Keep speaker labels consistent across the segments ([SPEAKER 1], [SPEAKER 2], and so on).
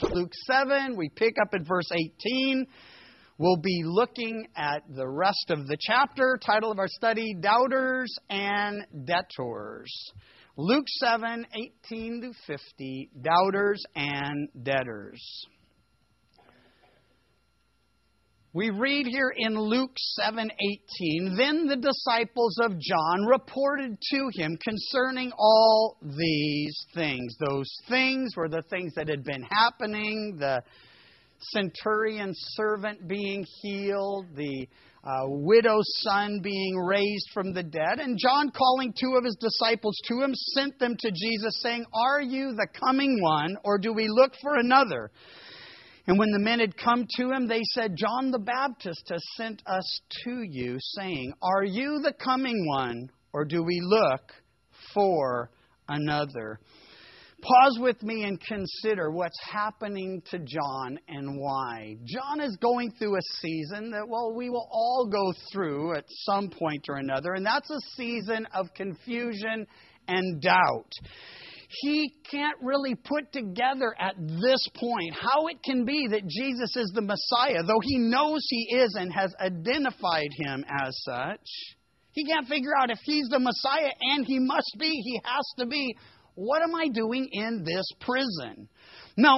[SPEAKER 1] Luke 7, we pick up at verse 18. We'll be looking at the rest of the chapter. Title of our study, Doubters and Debtors. Luke 7, 18 to 50, Doubters and Debtors. We read here in Luke 7:18, then the disciples of John reported to him concerning all these things. Those things were the things that had been happening, the centurion's servant being healed, the widow's son being raised from the dead. And John, calling two of his disciples to him, sent them to Jesus, saying, "Are you the coming one, or do we look for another?" And when the men had come to him, they said, "John the Baptist has sent us to you, saying, 'Are you the coming one, or do we look for another?'" Pause with me and consider what's happening to John and why. John is going through a season that, we will all go through at some point or another, and that's a season of confusion and doubt. He can't really put together at this point how it can be that Jesus is the Messiah, though he knows he is and has identified him as such. He can't figure out if he's the Messiah, and he must be, he has to be. What am I doing in this prison? Now,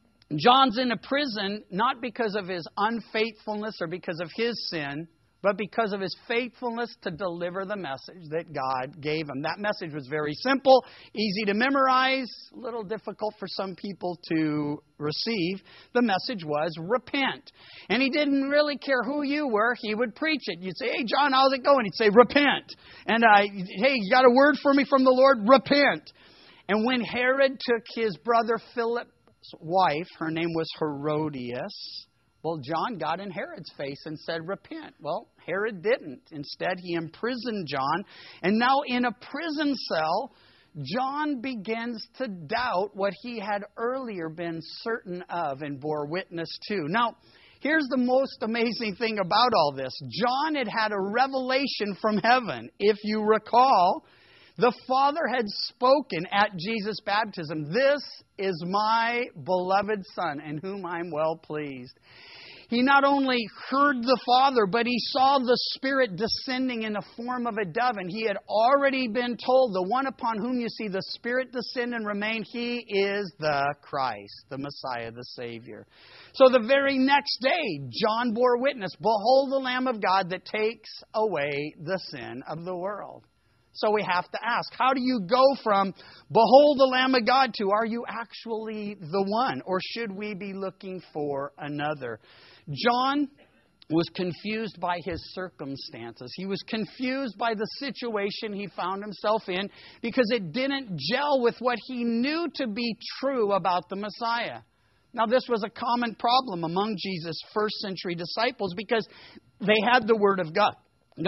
[SPEAKER 1] John's in a prison not because of his unfaithfulness or because of his sin, but because of his faithfulness to deliver the message that God gave him. That message was very simple, easy to memorize, a little difficult for some people to receive. The message was repent. And he didn't really care who you were. He would preach it. You'd say, "Hey, John, how's it going?" He'd say, "Repent." And, "Hey, you got a word for me from the Lord? Repent." And when Herod took his brother Philip's wife, her name was Herodias, John got in Herod's face and said, "Repent." Herod didn't. Instead, he imprisoned John. And now in a prison cell, John begins to doubt what he had earlier been certain of and bore witness to. Now, here's the most amazing thing about all this. John had had a revelation from heaven. If you recall, the Father had spoken at Jesus' baptism, "This is my beloved Son, in whom I'm well pleased." He not only heard the Father, but he saw the Spirit descending in the form of a dove. And he had already been told, the one upon whom you see the Spirit descend and remain, he is the Christ, the Messiah, the Savior. So the very next day, John bore witness, "Behold the Lamb of God that takes away the sin of the world." So we have to ask, how do you go from "Behold the Lamb of God" to "Are you actually the one?" Or should we be looking for another? John was confused by his circumstances. He was confused by the situation he found himself in because it didn't gel with what he knew to be true about the Messiah. Now, this was a common problem among Jesus' first century disciples because they had the Word of God.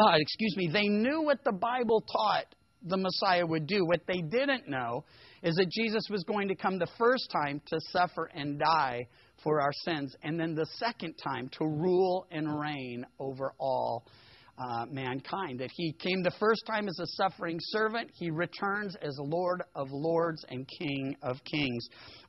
[SPEAKER 1] They knew what the Bible taught the Messiah would do. What they didn't know is that Jesus was going to come the first time to suffer and die for our sins, and then the second time to rule and reign over all mankind. That he came the first time as a suffering servant. He returns as Lord of lords and King of kings.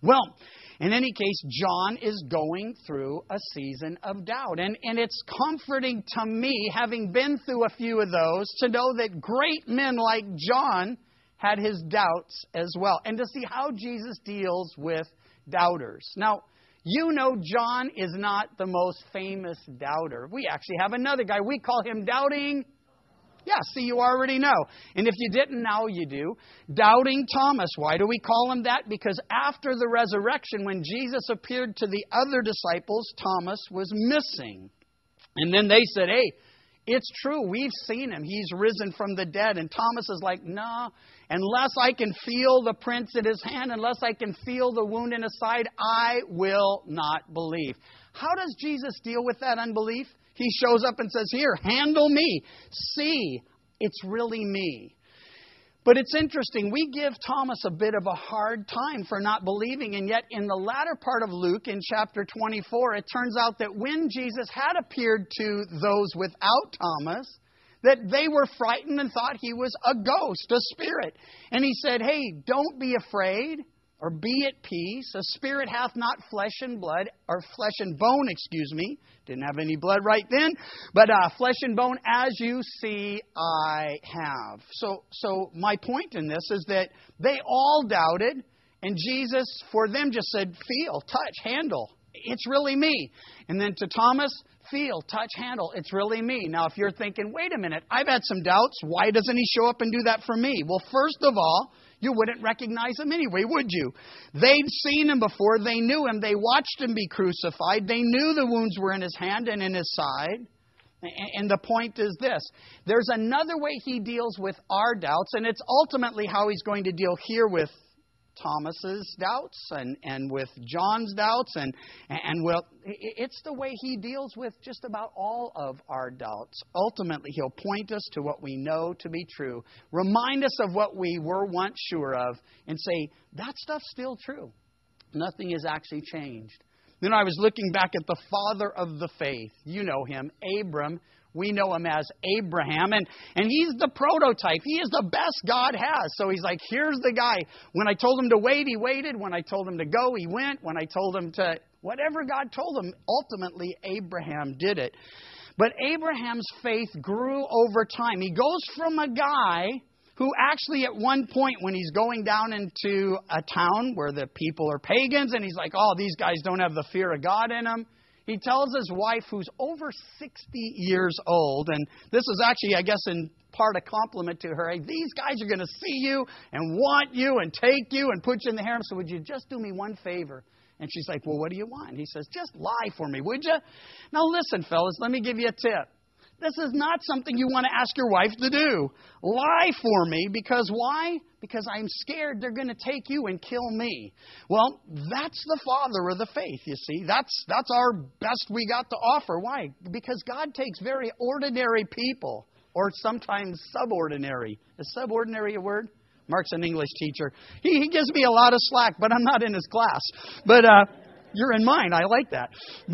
[SPEAKER 1] In any case, John is going through a season of doubt. And it's comforting to me, having been through a few of those, to know that great men like John had his doubts as well. And to see how Jesus deals with doubters. Now, you know John is not the most famous doubter. We actually have another guy. We call him Doubting. Yeah, see, you already know. And if you didn't, now you do. Doubting Thomas. Why do we call him that? Because after the resurrection, when Jesus appeared to the other disciples, Thomas was missing. And then they said, "Hey, it's true. We've seen him. He's risen from the dead." And Thomas is like, "No, unless I can feel the prints in his hand, unless I can feel the wound in his side, I will not believe." How does Jesus deal with that unbelief? He shows up and says, "Here, handle me. See, it's really me." But it's interesting. We give Thomas a bit of a hard time for not believing. And yet in the latter part of Luke, in chapter 24, it turns out that when Jesus had appeared to those without Thomas, that they were frightened and thought he was a ghost, a spirit. And he said, "Hey, don't be afraid. or be at peace. A spirit hath not flesh and blood, or flesh and bone, excuse me. Didn't have any blood right then. But flesh and bone, as you see, I have. So my point in this is that they all doubted, and Jesus, for them, just said, feel, touch, handle. It's really me. And then to Thomas, feel, touch, handle. It's really me. Now, if you're thinking, wait a minute, I've had some doubts. Why doesn't he show up and do that for me? Well, first of all, you wouldn't recognize him anyway, would you? They'd seen him before. They knew him. They watched him be crucified. They knew the wounds were in his hand and in his side. And the point is this. There's another way he deals with our doubts, and it's ultimately how he's going to deal here with Thomas's doubts and with John's doubts, and well, it's the way he deals with just about all of our doubts. Ultimately, he'll point us to what we know to be true, remind us of what we were once sure of, and say, that stuff's still true. Nothing has actually changed. Then I was looking back at the father of the faith. You know him, Abram. We know him as Abraham, and he's the prototype. He is the best God has. So he's like, here's the guy. When I told him to wait, he waited. When I told him to go, he went. When I told him to, whatever God told him, ultimately Abraham did it. But Abraham's faith grew over time. He goes from a guy who actually at one point when he's going down into a town where the people are pagans, and he's like, oh, these guys don't have the fear of God in them. He tells his wife, who's over 60 years old, and this is actually, I guess, in part a compliment to her. Hey, these guys are going to see you and want you and take you and put you in the harem, so would you just do me one favor? And she's like, well, what do you want? He says, just lie for me, would you? Now listen, fellas, let me give you a tip. This is not something you want to ask your wife to do. Lie for me, because why? Because I'm scared they're going to take you and kill me. Well, that's the father of the faith, you see. That's our best we got to offer. Why? Because God takes very ordinary people, or sometimes subordinary. Is subordinary a word? Mark's an English teacher. He gives me a lot of slack, but I'm not in his class. But you're in mine. I like that.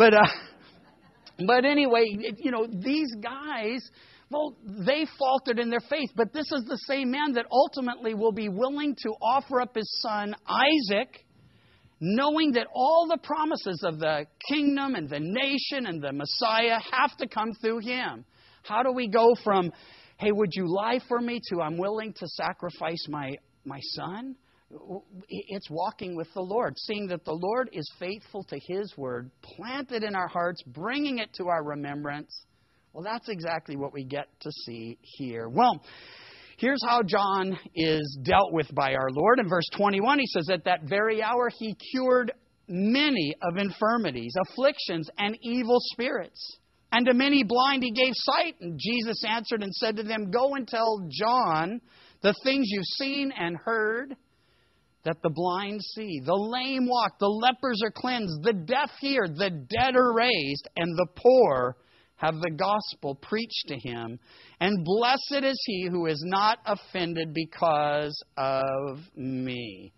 [SPEAKER 1] But anyway, you know, these guys, well, they faltered in their faith. But this is the same man that ultimately will be willing to offer up his son Isaac, knowing that all the promises of the kingdom and the nation and the Messiah have to come through him. How do we go from, hey, would you lie for me, to I'm willing to sacrifice my son? It's walking with the Lord, seeing that the Lord is faithful to His word, planted in our hearts, bringing it to our remembrance. Well, that's exactly what we get to see here. Well, here's how John is dealt with by our Lord. In verse 21, he says, at that very hour He cured many of infirmities, afflictions, and evil spirits. And to many blind He gave sight. And Jesus answered and said to them, go and tell John the things you've seen and heard, that the blind see, the lame walk, the lepers are cleansed, the deaf hear, the dead are raised, and the poor have the gospel preached to him. And blessed is he who is not offended because of me.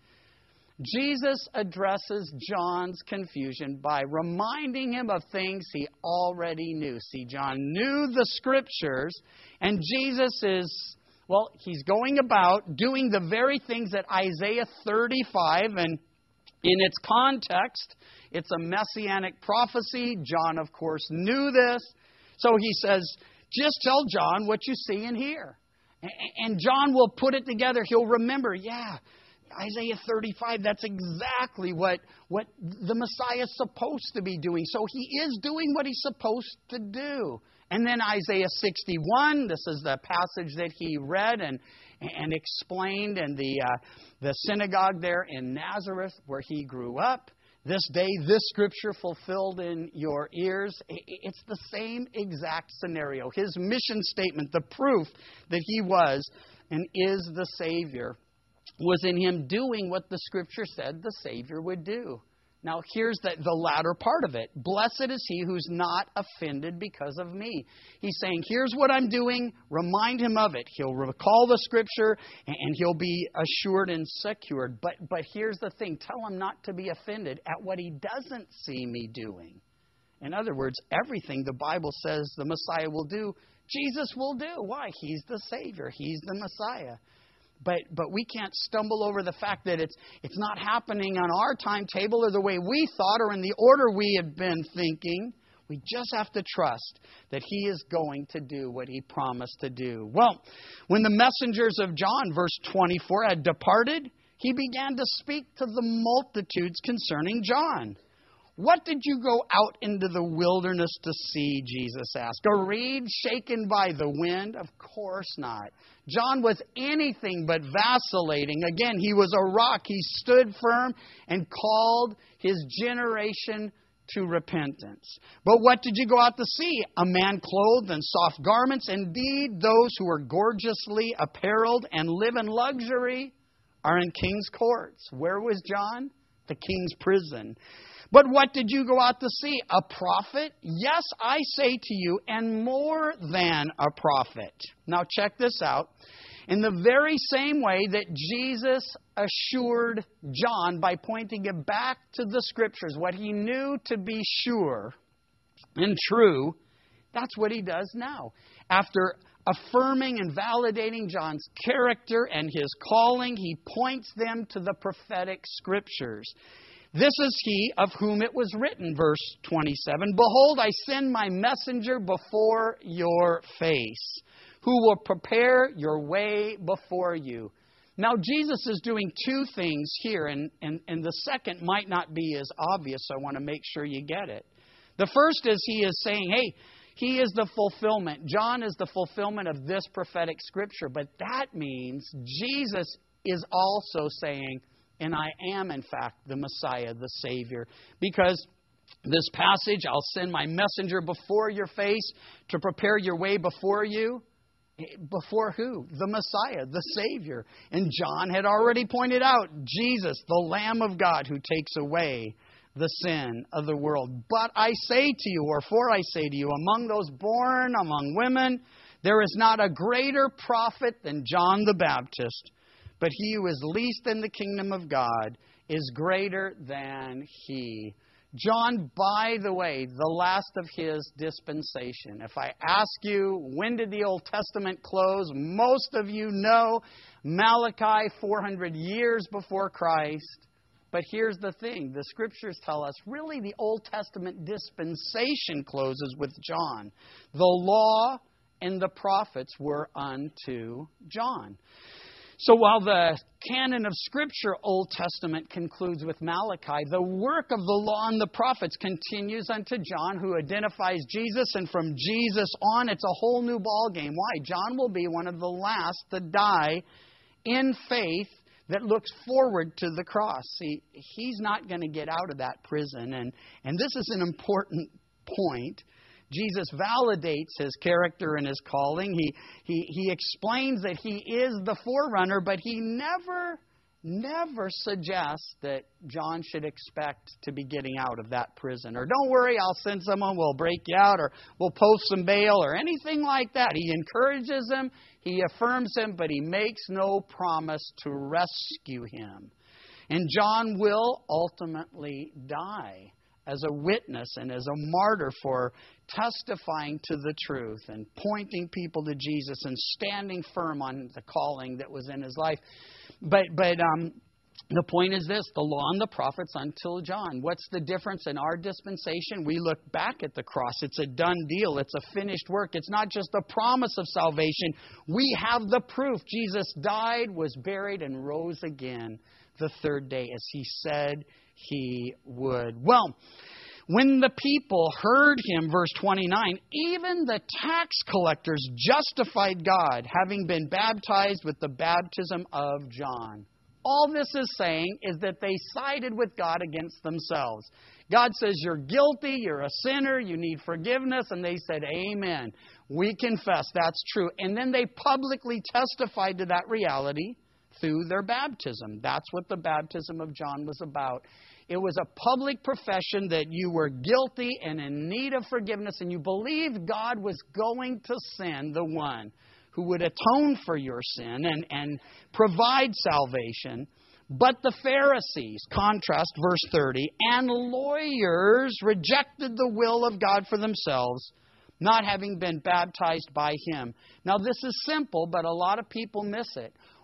[SPEAKER 1] Jesus addresses John's confusion by reminding him of things he already knew. See, John knew the Scriptures, and Jesus is, well, he's going about doing the very things that Isaiah 35, and in its context, it's a messianic prophecy. John, of course, knew this. So he says, just tell John what you see and hear. And John will put it together. He'll remember, yeah, Isaiah 35, that's exactly what the Messiah is supposed to be doing. So he is doing what he's supposed to do. And then Isaiah 61, this is the passage that he read and explained in the synagogue there in Nazareth where he grew up. This day, this scripture fulfilled in your ears. It's the same exact scenario. His mission statement, the proof that he was and is the Savior, was in him doing what the Scripture said the Savior would do. Now, here's the latter part of it. Blessed is he who's not offended because of me. He's saying, here's what I'm doing. Remind him of it. He'll recall the Scripture, and he'll be assured and secured. But here's the thing. Tell him not to be offended at what he doesn't see me doing. In other words, everything the Bible says the Messiah will do, Jesus will do. Why? He's the Savior. He's the Messiah. But we can't stumble over the fact that it's not happening on our timetable or the way we thought or in the order we had been thinking. We just have to trust that He is going to do what He promised to do. Well, when the messengers of John, verse 24, had departed, He began to speak to the multitudes concerning John. What did you go out into the wilderness to see, Jesus asked? A reed shaken by the wind? Of course not. John was anything but vacillating. Again, he was a rock. He stood firm and called his generation to repentance. But what did you go out to see? A man clothed in soft garments. Indeed, those who are gorgeously apparelled and live in luxury are in king's courts. Where was John? The king's prison. But what did you go out to see? A prophet? Yes, I say to you, and more than a prophet. Now check this out. In the very same way that Jesus assured John by pointing him back to the Scriptures, what he knew to be sure and true, that's what He does now. After affirming and validating John's character and his calling, He points them to the prophetic Scriptures. This is He of whom it was written, verse 27, Behold, I send my messenger before your face, who will prepare your way before you. Now, Jesus is doing two things here, and the second might not be as obvious, so I want to make sure you get it. The first is He is saying, hey, He is the fulfillment. John is the fulfillment of this prophetic Scripture, but that means Jesus is also saying, and I am, in fact, the Messiah, the Savior. Because this passage, I'll send my messenger before your face to prepare your way before you. Before who? The Messiah, the Savior. And John had already pointed out, Jesus, the Lamb of God who takes away the sin of the world. But I say to you, or for I say to you, among those born among women, there is not a greater prophet than John the Baptist. But he who is least in the kingdom of God is greater than he. John, by the way, the last of his dispensation. If I ask you, when did the Old Testament close? Most of you know Malachi, 400 years before Christ. But here's the thing. The Scriptures tell us, really, the Old Testament dispensation closes with John. The law and the prophets were unto John. So while the canon of Scripture, Old Testament, concludes with Malachi, the work of the law and the prophets continues unto John, who identifies Jesus. And from Jesus on, it's a whole new ballgame. Why? John will be one of the last to die in faith that looks forward to the cross. See, he's not going to get out of that prison. And this is an important point. Jesus validates His character and His calling. He explains that He is the forerunner, but He never suggests that John should expect to be getting out of that prison. Or don't worry, I'll send someone, we'll break you out, or we'll post some bail, or anything like that. He encourages him, He affirms him, but He makes no promise to rescue him. And John will ultimately die as a witness and as a martyr for testifying to the truth and pointing people to Jesus and standing firm on the calling that was in his life. But the point is this, the law and the prophets until John. What's the difference in our dispensation? We look back at the cross. It's a done deal. It's a finished work. It's not just the promise of salvation. We have the proof. Jesus died, was buried, and rose again the third day, as He said He would. Well, when the people heard Him, verse 29, even the tax collectors justified God, having been baptized with the baptism of John. All this is saying is that they sided with God against themselves. God says, you're guilty, you're a sinner, you need forgiveness. And they said, amen. We confess that's true. And then they publicly testified to that reality through their baptism. That's what the baptism of John was about. It was a public profession that you were guilty and in need of forgiveness, and you believed God was going to send the one who would atone for your sin and provide salvation. But the Pharisees, contrast verse 30, and lawyers rejected the will of God for themselves, not having been baptized by Him. Now this is simple, but a lot of people miss it.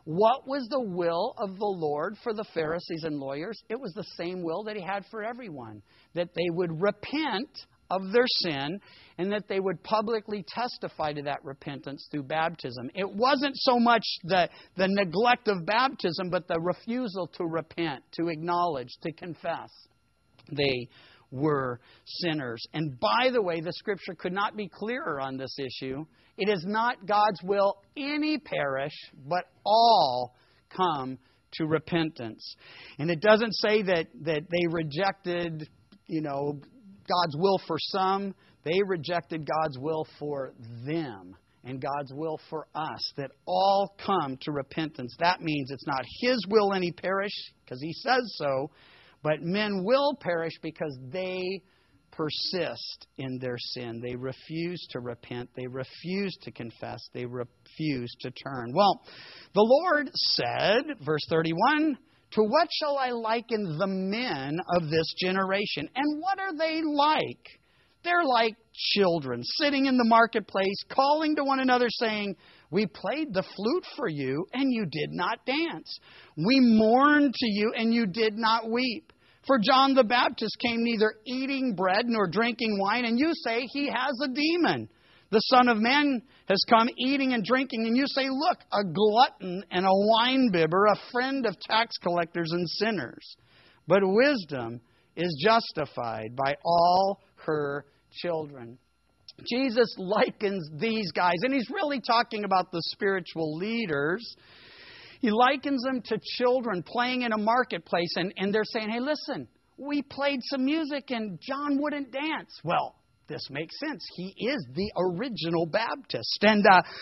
[SPEAKER 1] What was the will of the Lord for the Pharisees and lawyers? It was the same will that He had for everyone, that they would repent of their sin and that they would publicly testify to that repentance through baptism. It wasn't so much the neglect of baptism, but the refusal to repent, to acknowledge, to confess. They were sinners. And by the way, the Scripture could not be clearer on this issue. It is not God's will any perish, but all come to repentance. And it doesn't say that they rejected, God's will for some. They rejected God's will for them and God's will for us, that all come to repentance. That means it's not His will any perish, because He says so, but men will perish because they persist in their sin. They refuse to repent. They refuse to confess. They refuse to turn. Well, the Lord said, verse 31, "To what shall I liken the men of this generation? And what are they like? They're like children sitting in the marketplace, calling to one another, saying, 'We played the flute for you, and you did not dance. We mourned to you, and you did not weep. For John the Baptist came neither eating bread nor drinking wine, and you say he has a demon. The Son of Man has come eating and drinking, and you say, look, a glutton and a winebibber, a friend of tax collectors and sinners. But wisdom is justified by all her children.'" Jesus likens these guys, and He's really talking about the spiritual leaders. He likens them to children playing in a marketplace, and they're saying, "Hey, listen, we played some music and John wouldn't dance." Well, this makes sense. He is the original Baptist. And,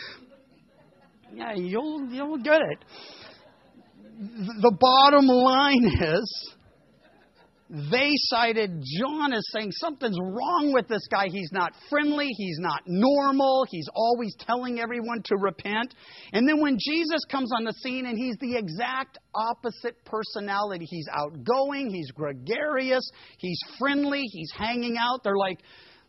[SPEAKER 1] you'll get it. The bottom line is, they cited John as saying something's wrong with this guy. He's not friendly. He's not normal. He's always telling everyone to repent. And then when Jesus comes on the scene, and He's the exact opposite personality. He's outgoing. He's gregarious. He's friendly. He's hanging out. They're like,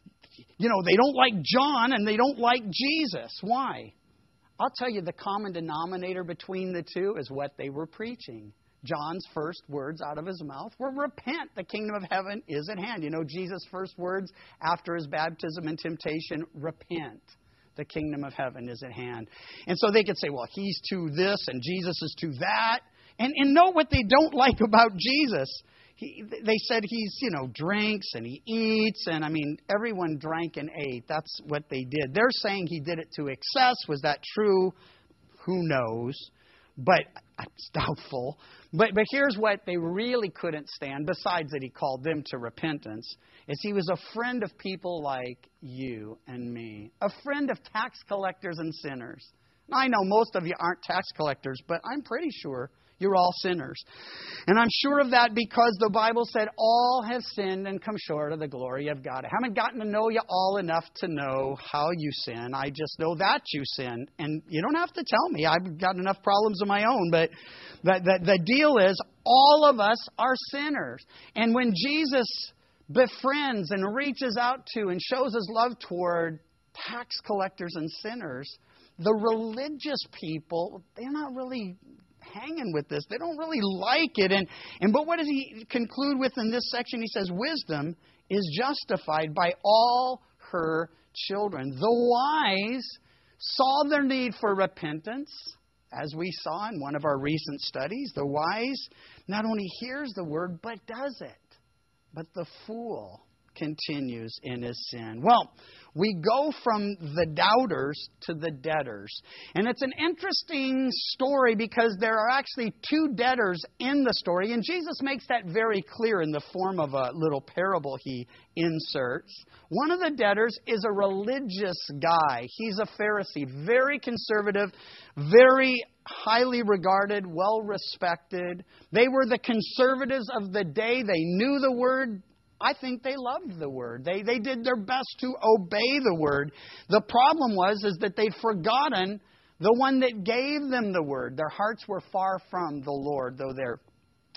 [SPEAKER 1] they don't like John and they don't like Jesus. Why? I'll tell you, the common denominator between the two is what they were preaching. John's first words out of his mouth were, "Repent, the kingdom of heaven is at hand." Jesus' first words after His baptism and temptation, "Repent, the kingdom of heaven is at hand." And so they could say, well, He's to this and Jesus is to that. And know what they don't like about Jesus. They said He's, drinks and He eats. And everyone drank and ate. That's what they did. They're saying He did it to excess. Was that true? Who knows? But it's doubtful. But here's what they really couldn't stand, besides that He called them to repentance, is He was a friend of people like you and me. A friend of tax collectors and sinners. Now, I know most of you aren't tax collectors, but I'm pretty sure you're all sinners. And I'm sure of that because the Bible said all have sinned and come short of the glory of God. I haven't gotten to know you all enough to know how you sin. I just know that you sin. And you don't have to tell me. I've got enough problems of my own. But the deal is, all of us are sinners. And when Jesus befriends and reaches out to and shows His love toward tax collectors and sinners, the religious people, they're not really hanging with this. They don't really like it. But what does He conclude with in this section? He says, wisdom is justified by all her children. The wise saw their need for repentance, as we saw in one of our recent studies. The wise not only hears the word, but does it. But the fool continues in his sin. Well, we go from the doubters to the debtors. And it's an interesting story because there are actually two debtors in the story. And Jesus makes that very clear in the form of a little parable He inserts. One of the debtors is a religious guy. He's a Pharisee, very conservative, very highly regarded, well respected. They were the conservatives of the day. They knew the word. I think they loved the Word. They did their best to obey the Word. The problem is that they'd forgotten the one that gave them the Word. Their hearts were far from the Lord, though their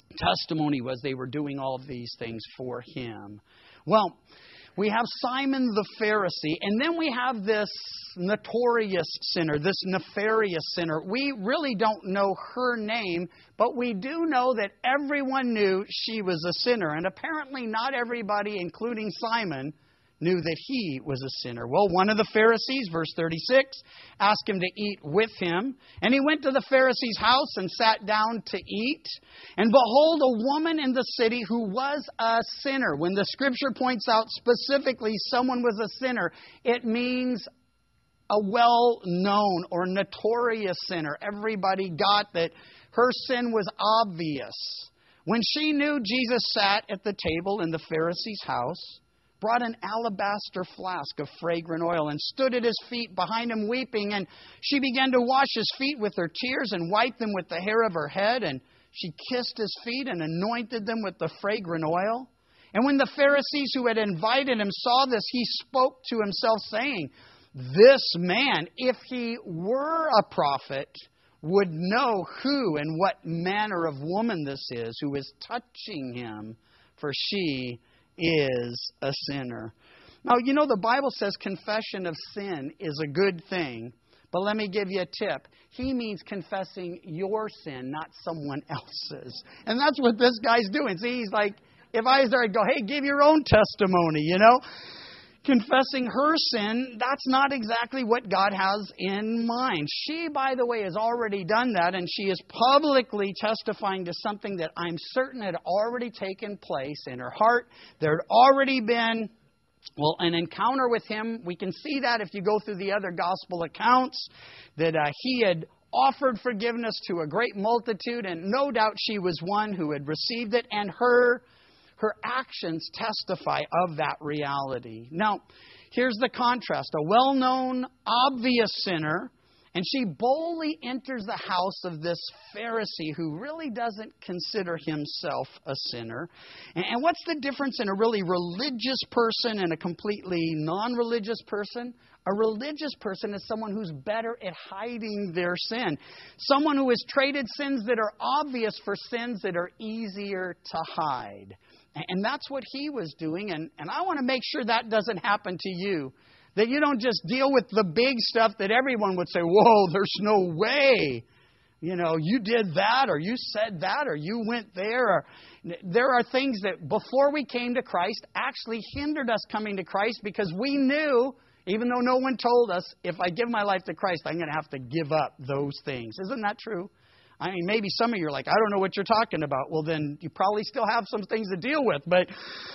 [SPEAKER 1] testimony was they were doing all of these things for him. Well, we have Simon the Pharisee, and then we have this notorious sinner, this nefarious sinner. We really don't know her name, but we do know that everyone knew she was a sinner. And apparently not everybody, including Simon, knew that he was a sinner. Well, one of the Pharisees, verse 36, asked him to eat with him. And he went to the Pharisee's house and sat down to eat. And behold, a woman in the city who was a sinner. When the Scripture points out specifically someone was a sinner, it means a well-known or notorious sinner. Everybody got that her sin was obvious. When she knew Jesus sat at the table in the Pharisee's house, brought an alabaster flask of fragrant oil and stood at his feet behind him weeping. And she began to wash his feet with her tears and wipe them with the hair of her head. And she kissed his feet and anointed them with the fragrant oil. And when the Pharisees who had invited him saw this, he spoke to himself, saying, "This man, if he were a prophet, would know who and what manner of woman this is who is touching him, for she is a sinner." Now, you know, the Bible says confession of sin is a good thing. But let me give you a tip. He means confessing your sin, not someone else's. And that's what this guy's doing. See, he's like, if I was there, I'd go, hey, give your own testimony, you know. Confessing her sin, that's not exactly what God has in mind. She, by the way, has already done that, and she is publicly testifying to something that I'm certain had already taken place in her heart. There had already been, well, an encounter with him. We can see that if you go through the other gospel accounts, that he had offered forgiveness to a great multitude, and no doubt she was one who had received it, and her actions testify of that reality. Now, here's the contrast. A well-known, obvious sinner, and she boldly enters the house of this Pharisee who really doesn't consider himself a sinner. And what's the difference in a really religious person and a completely non-religious person? A religious person is someone who's better at hiding their sin. Someone who has traded sins that are obvious for sins that are easier to hide. And that's what he was doing. And I want to make sure that doesn't happen to you. That you don't just deal with the big stuff that everyone would say, whoa, there's no way. You know, you did that, or you said that, or you went there. Or, there are things that before we came to Christ actually hindered us coming to Christ because we knew, even though no one told us, if I give my life to Christ, I'm going to have to give up those things. Isn't that true? I mean, maybe some of you are like, I don't know what you're talking about. Well, then you probably still have some things to deal with. But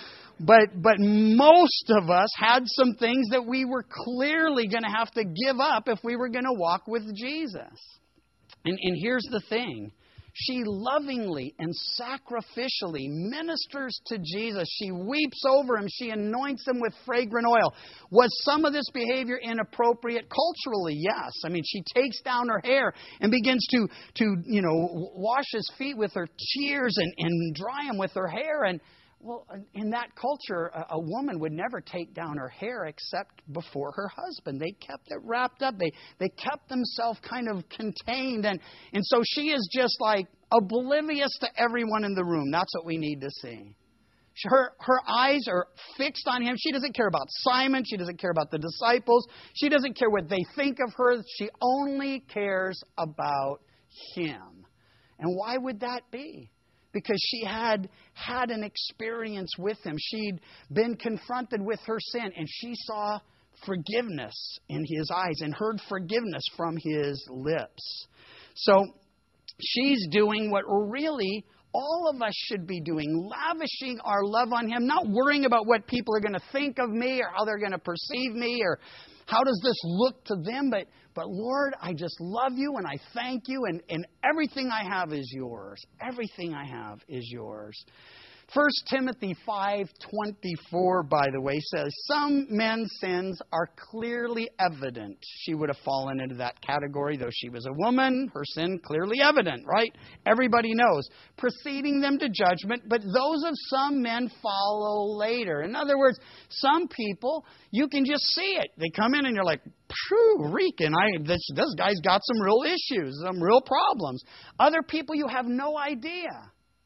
[SPEAKER 1] most of us had some things that we were clearly going to have to give up if we were going to walk with Jesus. And here's the thing. She lovingly and sacrificially ministers to Jesus. She weeps over him. She anoints him with fragrant oil. Was some of this behavior inappropriate culturally? Yes. I mean, she takes down her hair and begins to wash his feet with her tears and dry him with her hair. And well, in that culture, a woman would never take down her hair except before her husband. They kept it wrapped up. They kept themselves kind of contained. And so she is just like oblivious to everyone in the room. That's what we need to see. Her eyes are fixed on him. She doesn't care about Simon. She doesn't care about the disciples. She doesn't care what they think of her. She only cares about him. And why would that be? Because she had an experience with him. She'd been confronted with her sin, and she saw forgiveness in his eyes and heard forgiveness from his lips. So she's doing what really all of us should be doing, lavishing our love on him, not worrying about what people are going to think of me or how they're going to perceive me or how does this look to them, but Lord, I just love you and I thank you and everything I have is yours. Everything I have is yours. 1 Timothy 5:24, by the way, says, some men's sins are clearly evident. She would have fallen into that category, though she was a woman. Her sin clearly evident, right? Everybody knows. Preceding them to judgment, but those of some men follow later. In other words, some people, you can just see it. They come in and you're like, phew, reeking. This guy's got some real issues, some real problems. Other people, you have no idea.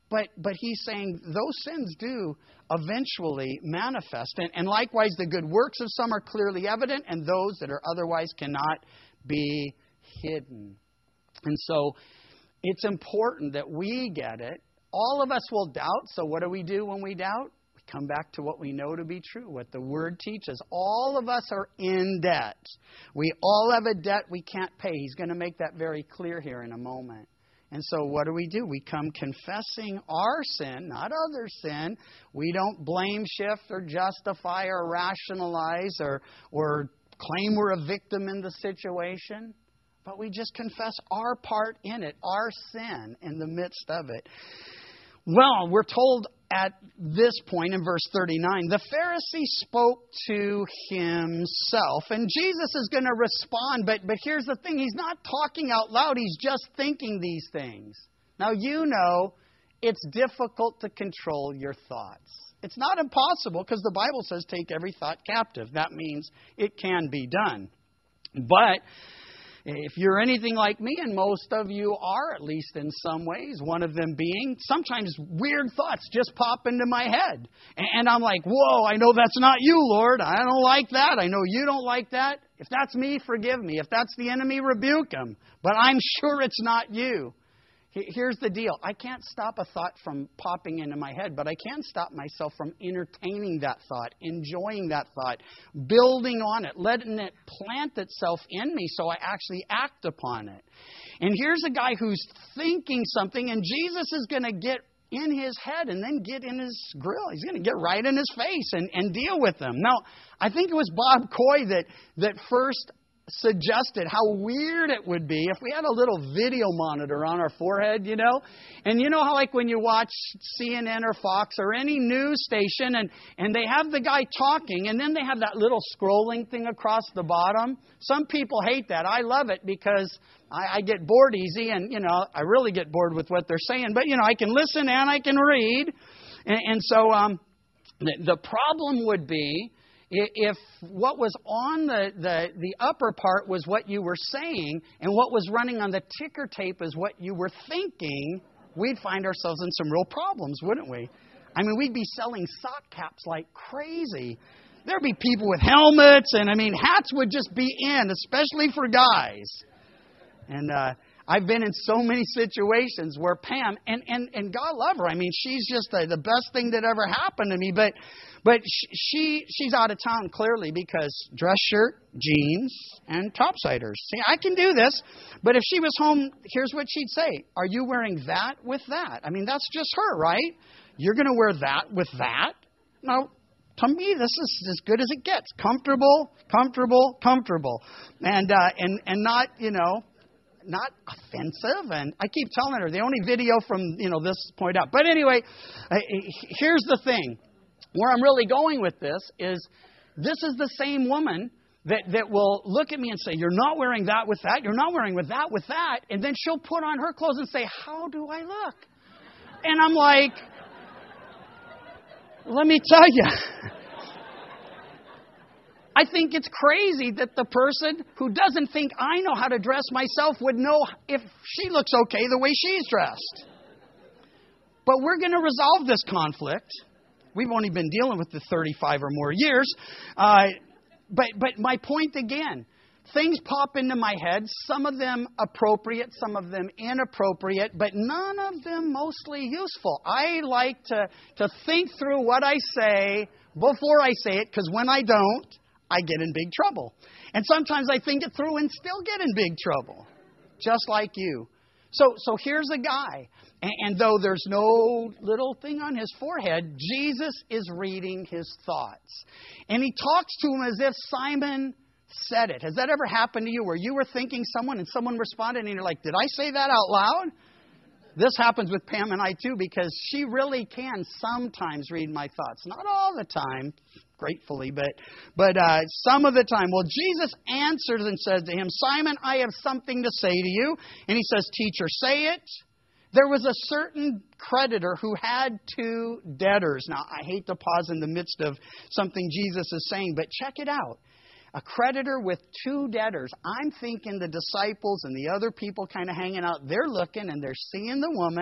[SPEAKER 1] But he's saying those sins do eventually manifest. And likewise, the good works of some are clearly evident, and those that are otherwise cannot be hidden. And so it's important that we get it. All of us will doubt, so what do we do when we doubt? We come back to what we know to be true, what the Word teaches. All of us are in debt. We all have a debt we can't pay. He's going to make that very clear here in a moment. And so what do? We come confessing our sin, not other sin. We don't blame, shift, or justify, or rationalize, or claim we're a victim in the situation. But we just confess our part in it, our sin in the midst of it. Well, we're told at this point in verse 39, the Pharisee spoke to himself. And Jesus is going to respond, but here's the thing. He's not talking out loud. He's just thinking these things. Now, you know it's difficult to control your thoughts. It's not impossible because the Bible says take every thought captive. That means it can be done. But if you're anything like me, and most of you are, at least in some ways, one of them being, sometimes weird thoughts just pop into my head. And I'm like, whoa, I know that's not you, Lord. I don't like that. I know you don't like that. If that's me, forgive me. If that's the enemy, rebuke him. But I'm sure it's not you. Here's the deal. I can't stop a thought from popping into my head, but I can stop myself from entertaining that thought, enjoying that thought, building on it, letting it plant itself in me so I actually act upon it. And here's a guy who's thinking something, and Jesus is going to get in his head and then get in his grill. He's going to get right in his face and deal with him. Now, I think it was Bob Coy that first suggested how weird it would be if we had a little video monitor on our forehead, you know? And you know how like when you watch CNN or Fox or any news station and they have the guy talking and then they have that little scrolling thing across the bottom? Some people hate that. I love it because I get bored easy and, you know, I really get bored with what they're saying. But, you know, I can listen and I can read. And so the problem would be if what was on the upper part was what you were saying and what was running on the ticker tape is what you were thinking, we'd find ourselves in some real problems, wouldn't we? I mean, we'd be selling sock caps like crazy. There'd be people with helmets, and I mean, hats would just be in, especially for guys. And I've been in so many situations where Pam, and God love her, I mean, she's just the best thing that ever happened to me, but she's out of town clearly because dress shirt, jeans, and topsiders. See, I can do this, but if she was home, here's what she'd say. Are you wearing that with that? I mean, that's just her, right? You're going to wear that with that? No. To me, this is as good as it gets. Comfortable, comfortable, comfortable. And not, you know, not offensive. And I keep telling her the only video from, you know, this point out. But anyway, here's the thing. Where I'm really going with this is the same woman that will look at me and say, you're not wearing that with that. You're not wearing with that. And then she'll put on her clothes and say, how do I look? And I'm like, let me tell you. I think it's crazy that the person who doesn't think I know how to dress myself would know if she looks okay the way she's dressed. But we're going to resolve this conflict. We've only been dealing with it 35 or more years. But my point again, things pop into my head, some of them appropriate, some of them inappropriate, but none of them mostly useful. I like to think through what I say before I say it, because when I don't, I get in big trouble. And sometimes I think it through and still get in big trouble, just like you. So here's a guy, and though there's no little thing on his forehead, Jesus is reading his thoughts. And he talks to him as if Simon said it. Has that ever happened to you where you were thinking someone and someone responded and you're like, did I say that out loud? This happens with Pam and I too, because she really can sometimes read my thoughts. Not all the time, gratefully, but some of the time. Well, Jesus answers and says to him, Simon, I have something to say to you. And he says, teacher, say it. There was a certain creditor who had two debtors. Now, I hate to pause in the midst of something Jesus is saying, but check it out. A creditor with two debtors. I'm thinking the disciples and the other people kind of hanging out, they're looking and they're seeing the woman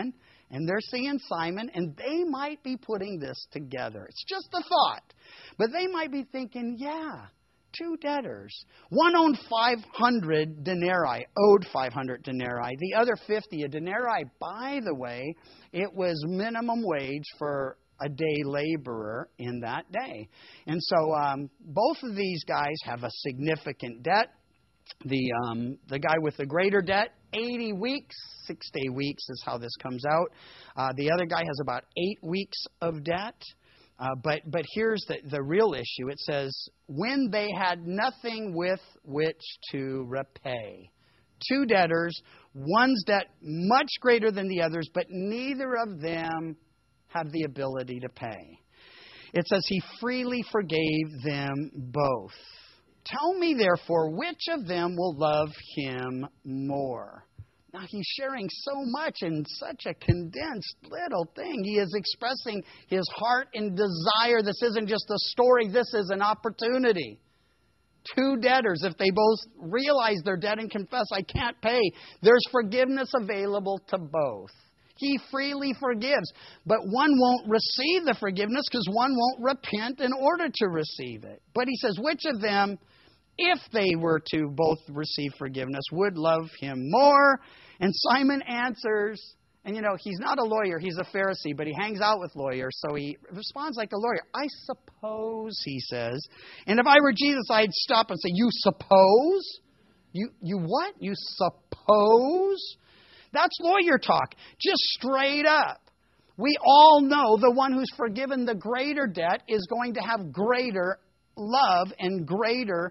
[SPEAKER 1] And they're seeing Simon, and they might be putting this together. It's just a thought. But they might be thinking, yeah, 2 debtors. One owned 500 denarii, owed 500 denarii. The other 50. A denarii, by the way, it was minimum wage for a day laborer in that day. And so both of these guys have a significant debt. The guy with the greater debt, 80 weeks, 6-day weeks is how this comes out. The other guy has about 8 weeks of debt. But here's the real issue. It says, when they had nothing with which to repay. 2 debtors, one's debt much greater than the others, but neither of them have the ability to pay. It says he freely forgave them both. Tell me, therefore, which of them will love him more? Now, he's sharing so much in such a condensed little thing. He is expressing his heart and desire. This isn't just a story. This is an opportunity. 2 debtors, if they both realize their debt and confess, I can't pay, there's forgiveness available to both. He freely forgives, but one won't receive the forgiveness because one won't repent in order to receive it. But he says, which of them, if they were to both receive forgiveness, would love him more? And Simon answers, and he's not a lawyer, he's a Pharisee, but he hangs out with lawyers, so he responds like a lawyer. I suppose, he says, and if I were Jesus, I'd stop and say, you suppose? You what? You suppose? That's lawyer talk, just straight up. We all know the one who's forgiven the greater debt is going to have greater love and greater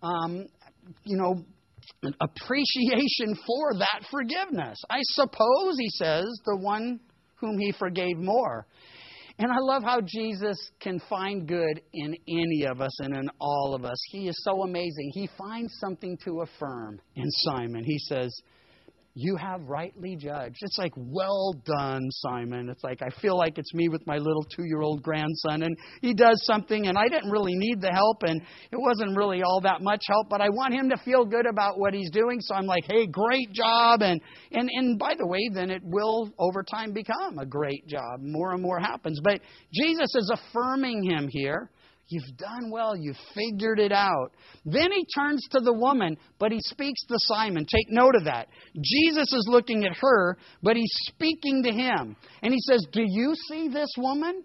[SPEAKER 1] appreciation for that forgiveness. I suppose, he says, the one whom he forgave more. And I love how Jesus can find good in any of us and in all of us. He is so amazing. He finds something to affirm in Simon. He says, you have rightly judged. It's like, well done, Simon. It's like, I feel like it's me with my little 2-year-old grandson, and he does something, and I didn't really need the help, and it wasn't really all that much help, but I want him to feel good about what he's doing, so I'm like, hey, great job, and by the way, then it will, over time, become a great job. More and more happens. But Jesus is affirming him here. You've done well. You've figured it out. Then he turns to the woman, but he speaks to Simon. Take note of that. Jesus is looking at her, but he's speaking to him. And he says, do you see this woman?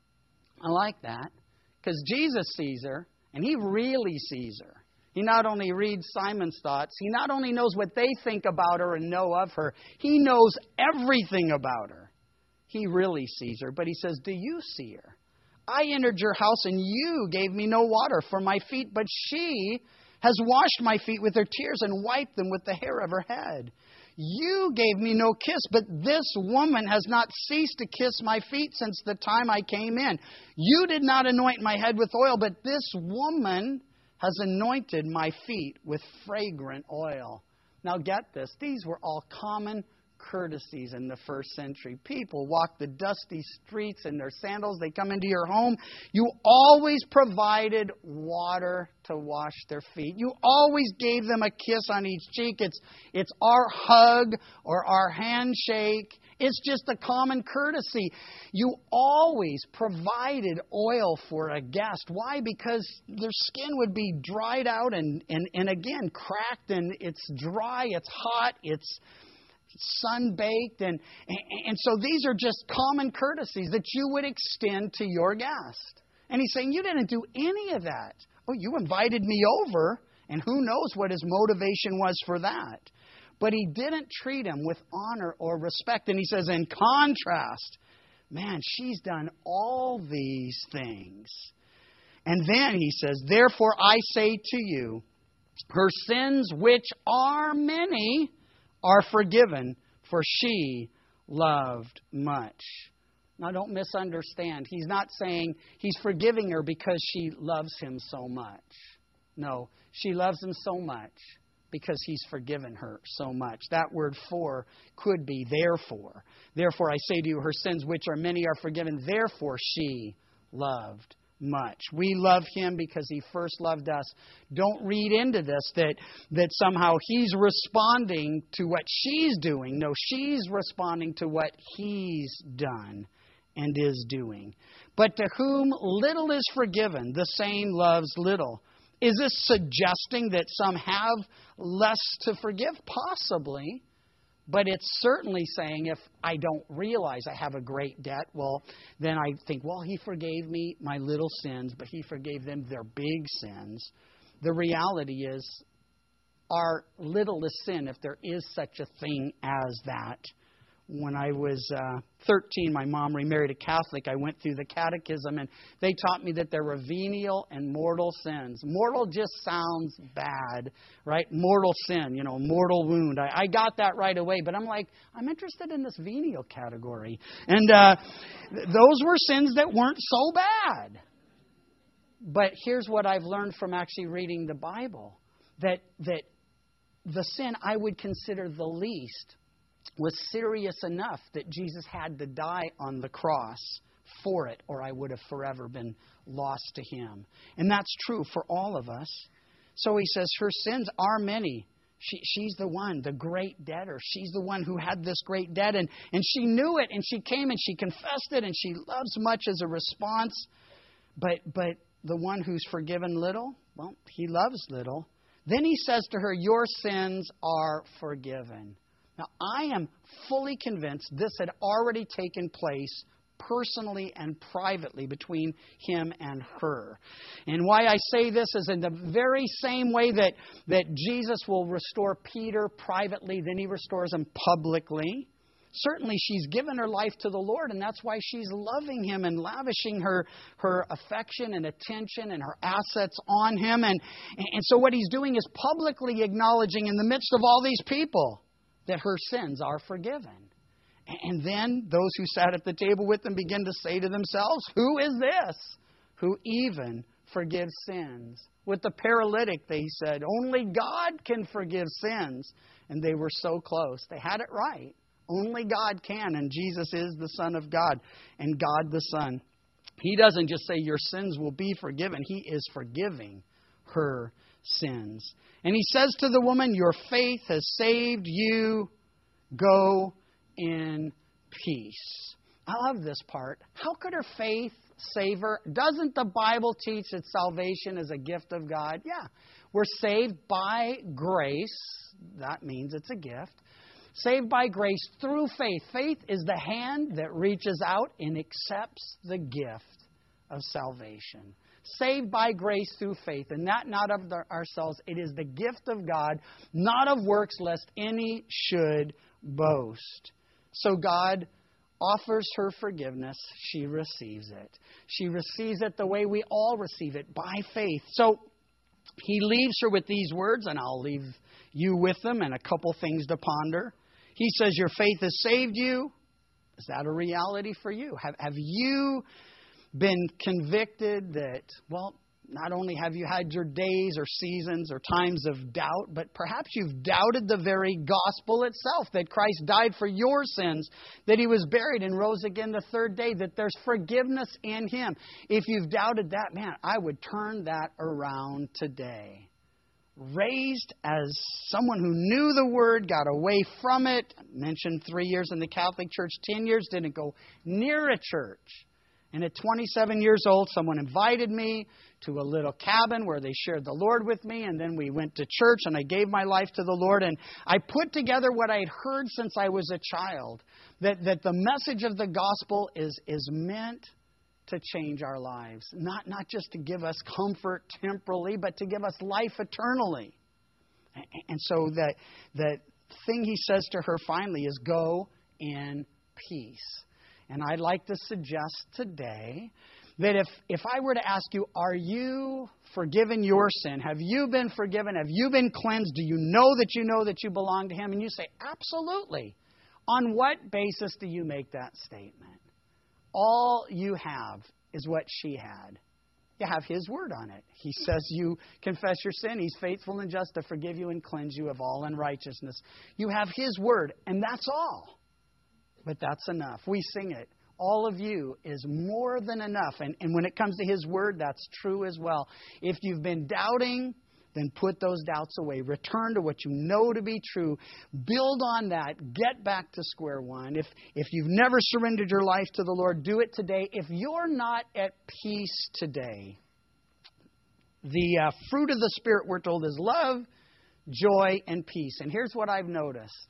[SPEAKER 1] I like that, because Jesus sees her, and he really sees her. He not only reads Simon's thoughts, he not only knows what they think about her and know of her, he knows everything about her. He really sees her, but he says, do you see her? I entered your house and you gave me no water for my feet, but she has washed my feet with her tears and wiped them with the hair of her head. You gave me no kiss, but this woman has not ceased to kiss my feet since the time I came in. You did not anoint my head with oil, but this woman has anointed my feet with fragrant oil. Now get this, these were all common courtesies in the first century. People walk the dusty streets in their sandals. They come into your home. You always provided water to wash their feet. You always gave them a kiss on each cheek. It's our hug or our handshake. It's just a common courtesy. You always provided oil for a guest. Why? Because their skin would be dried out and again cracked, and it's dry, it's hot, it's sun-baked, and so these are just common courtesies that you would extend to your guest. And he's saying, you didn't do any of that. Oh, you invited me over, and who knows what his motivation was for that. But he didn't treat him with honor or respect. And he says, in contrast, man, she's done all these things. And then he says, therefore I say to you, her sins, which are many, are forgiven, for she loved much. Now, don't misunderstand. He's not saying he's forgiving her because she loves him so much. No, she loves him so much because he's forgiven her so much. That word for could be therefore. Therefore, I say to you, her sins, which are many, are forgiven. Therefore, she loved much. We love Him because He first loved us. Don't read into this that somehow He's responding to what she's doing. No, she's responding to what He's done and is doing. But to whom little is forgiven, the same loves little. Is this suggesting that some have less to forgive? Possibly. But it's certainly saying if I don't realize I have a great debt, well, then I think, well, He forgave me my little sins, but He forgave them their big sins. The reality is our littlest sin, if there is such a thing as that. When I was 13, my mom remarried a Catholic. I went through the catechism, and they taught me that there were venial and mortal sins. Mortal just sounds bad, right? Mortal sin, mortal wound. I got that right away, but I'm like, I'm interested in this venial category. And those were sins that weren't so bad. But here's what I've learned from actually reading the Bible, that the sin I would consider the least was serious enough that Jesus had to die on the cross for it, or I would have forever been lost to Him. And that's true for all of us. So He says her sins are many. She's the one, the great debtor. She's the one who had this great debt, and she knew it, and she came and she confessed it, and she loves much as a response. But the one who's forgiven little, well, he loves little. Then He says to her, your sins are forgiven. Now, I am fully convinced this had already taken place personally and privately between Him and her. And why I say this is in the very same way that Jesus will restore Peter privately, then He restores him publicly. Certainly, she's given her life to the Lord, and that's why she's loving Him and lavishing her affection and attention and her assets on Him. And so what He's doing is publicly acknowledging in the midst of all these people that her sins are forgiven. And then those who sat at the table with them begin to say to themselves, who is this who even forgives sins? With the paralytic, they said, only God can forgive sins. And they were so close. They had it right. Only God can, and Jesus is the Son of God, and God the Son. He doesn't just say your sins will be forgiven. He is forgiving her sins. And He says to the woman, your faith has saved you. Go in peace. I love this part. How could her faith save her? Doesn't the Bible teach that salvation is a gift of God? Yeah. We're saved by grace. That means it's a gift. Saved by grace through faith. Faith is the hand that reaches out and accepts the gift of salvation. Saved by grace through faith, and that not of ourselves. It is the gift of God, not of works, lest any should boast. So God offers her forgiveness. She receives it. She receives it the way we all receive it, by faith. So He leaves her with these words, and I'll leave you with them and a couple things to ponder. He says, your faith has saved you. Is that a reality for you? Have you been convicted that, well, not only have you had your days or seasons or times of doubt, but perhaps you've doubted the very gospel itself, that Christ died for your sins, that He was buried and rose again the third day, that there's forgiveness in Him. If you've doubted that, man, I would turn that around today. Raised as someone who knew the Word, got away from it. I mentioned 3 years in the Catholic Church, 10 years, didn't go near a church. And at 27 years old, someone invited me to a little cabin where they shared the Lord with me. And then we went to church and I gave my life to the Lord. And I put together what I had heard since I was a child, that the message of the gospel is meant to change our lives. Not just to give us comfort temporally, but to give us life eternally. And so the thing He says to her finally is, go in peace. And I'd like to suggest today that if I were to ask you, are you forgiven your sin? Have you been forgiven? Have you been cleansed? Do you know that you belong to Him? And you say, absolutely. On what basis do you make that statement? All you have is what she had. You have His word on it. He says you confess your sin. He's faithful and just to forgive you and cleanse you of all unrighteousness. You have His word, and that's all. But that's enough. We sing it. all of you is more than enough. And when it comes to His Word, that's true as well. If you've been doubting, then put those doubts away. Return to what you know to be true. Build on that. Get back to square one. If you've never surrendered your life to the Lord, do it today. If you're not at peace today, the fruit of the Spirit, we're told, is love, joy, and peace. And here's what I've noticed.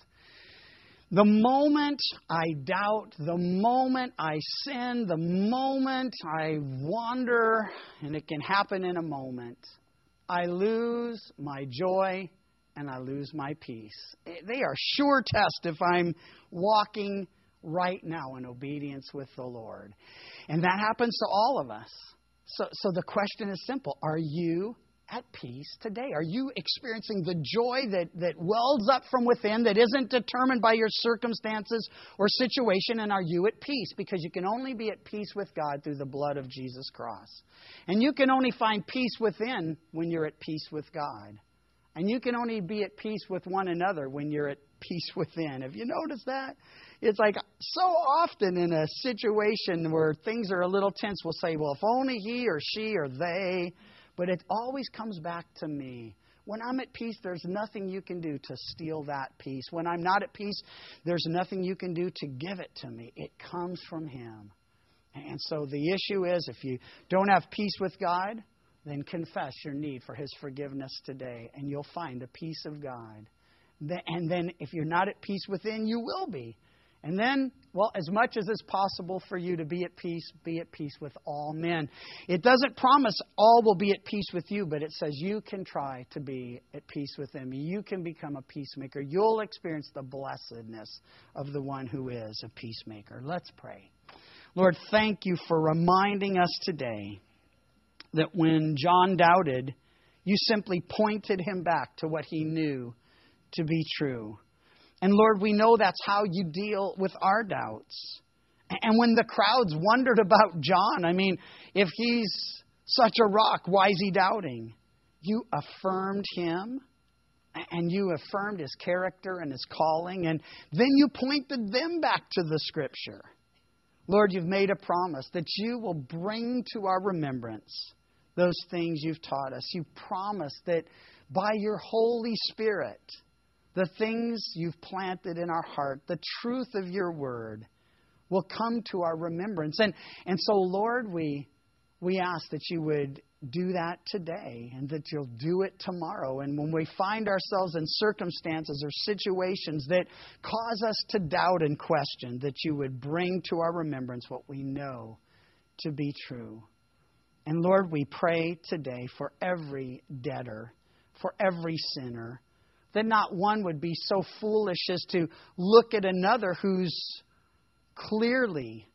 [SPEAKER 1] The moment I doubt, the moment I sin, the moment I wander, and it can happen in a moment, I lose my joy and I lose my peace. They are sure tests if I'm walking right now in obedience with the Lord. And that happens to all of us. So the question is simple. Are you at peace today? Are you experiencing the joy that wells up from within, that isn't determined by your circumstances or situation? And are you at peace? Because you can only be at peace with God through the blood of Jesus' cross. And you can only find peace within when you're at peace with God. And you can only be at peace with one another when you're at peace within. Have you noticed that? It's like so often in a situation where things are a little tense, we'll say, well, if only he or she or they. But it always comes back to me. When I'm at peace, there's nothing you can do to steal that peace. When I'm not at peace, there's nothing you can do to give it to me. It comes from Him. And so the issue is, if you don't have peace with God, then confess your need for His forgiveness today, and you'll find the peace of God. And then if you're not at peace within, you will be. And then, well, as much as it's possible for you to be at peace with all men. It doesn't promise all will be at peace with you, but it says you can try to be at peace with them. You can become a peacemaker. You'll experience the blessedness of the one who is a peacemaker. Let's pray. Lord, thank you for reminding us today that when John doubted, you simply pointed him back to what he knew to be true. And Lord, we know that's how you deal with our doubts. And when the crowds wondered about John, I mean, if he's such a rock, why is he doubting? You affirmed him, and you affirmed his character and his calling, and then you pointed them back to the Scripture. Lord, you've made a promise that you will bring to our remembrance those things you've taught us. You promised that by your Holy Spirit, the things you've planted in our heart, the truth of your word, will come to our remembrance. And so, Lord, we ask that you would do that today and that you'll do it tomorrow. And when we find ourselves in circumstances or situations that cause us to doubt and question, that you would bring to our remembrance what we know to be true. And Lord, we pray today for every debtor, for every sinner, that not one would be so foolish as to look at another who's clearly,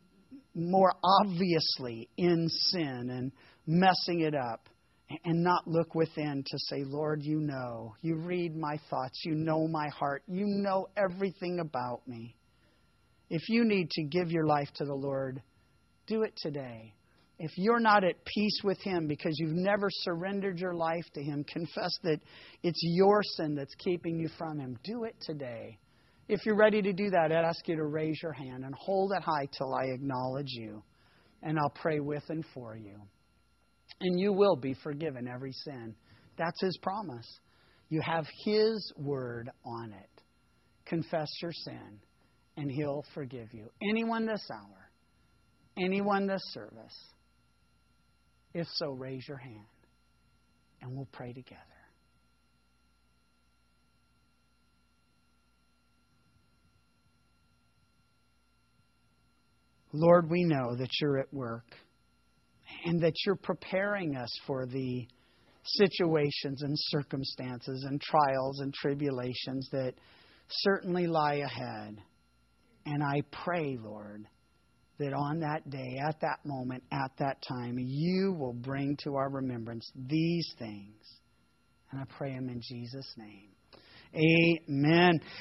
[SPEAKER 1] more obviously in sin and messing it up, and not look within to say, Lord, you know, you read my thoughts, you know my heart, you know everything about me. If you need to give your life to the Lord, do it today. If you're not at peace with Him because you've never surrendered your life to Him, confess that it's your sin that's keeping you from Him. Do it today. If you're ready to do that, I'd ask you to raise your hand and hold it high till I acknowledge you. And I'll pray with and for you. And you will be forgiven every sin. That's His promise. You have His word on it. Confess your sin, and He'll forgive you. Anyone this hour, anyone this service, if so, raise your hand, and we'll pray together. Lord, we know that you're at work and that you're preparing us for the situations and circumstances and trials and tribulations that certainly lie ahead. And I pray, Lord, that on that day, at that moment, at that time, you will bring to our remembrance these things. And I pray them in Jesus' name. Amen.